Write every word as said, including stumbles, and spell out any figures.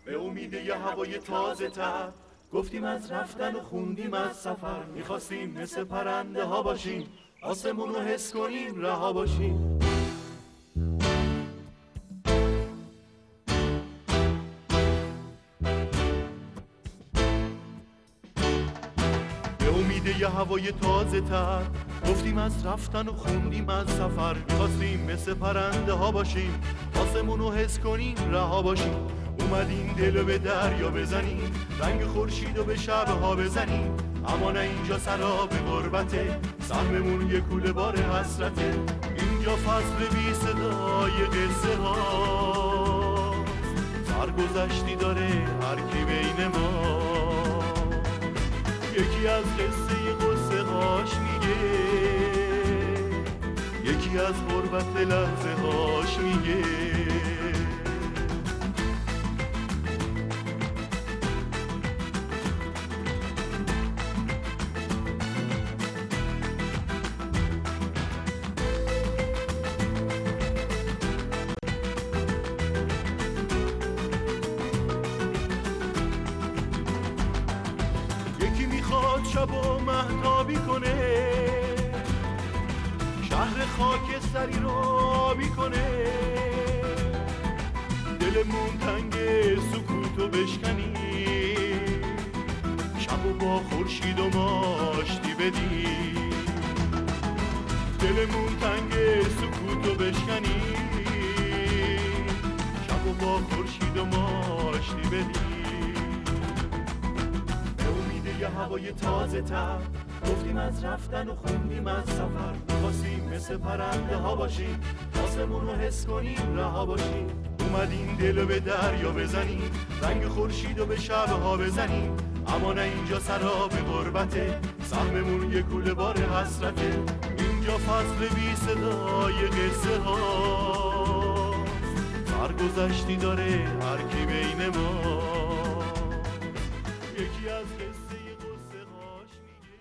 به امید یه هوای تازه تر گفتیم از رفتن و خوندیم از سفر، میخواستیم مثل پرنده ها باشیم، آسمون رو حس کنیم رها باشیم. به امید یه هوای تازه تر گفتیم از رفتن و خوندیم از سفر، میخواستیم مثل پرنده ها باشیم، آسمون رو حس کنیم رها باشیم. اومدیم دلو به دریا بزنیم، رنگ خورشید و به شبها بزنیم، اما نه اینجا سراب غربته، سهممون یه کوله بار حسرته. اینجا فصل بی صدای قصه ها، سرگذشتی داره هر کی بین ما، یکی از قصه قصه هاش میگه، یکی از غربت لحظه هاش میگه. شب و مهتابی کنه، شهر خاکستری رو آبی کنه، دلمون تنگ سکوتو بشکنی، شب و با خورشید و ماشتی بدی، دلمون تنگ سکوتو بشکنی، شب و با خورشید و ماشتی بدی. یه هوای تازه تر گفتیم از رفتن و خوندیم از سفر، میخواستیم مثل پرنده ها باشیم، آسمون رو حس کنیم رها باشیم. اومدیم دلو به دریا بزنیم، رنگ خورشید و به شبها بزنیم، اما نه اینجا سراب غربته، سهممون یه کوله بار حسرته. اینجا فصل بی صدای قصه ها، سرگذشتی داره هر کی بین ما،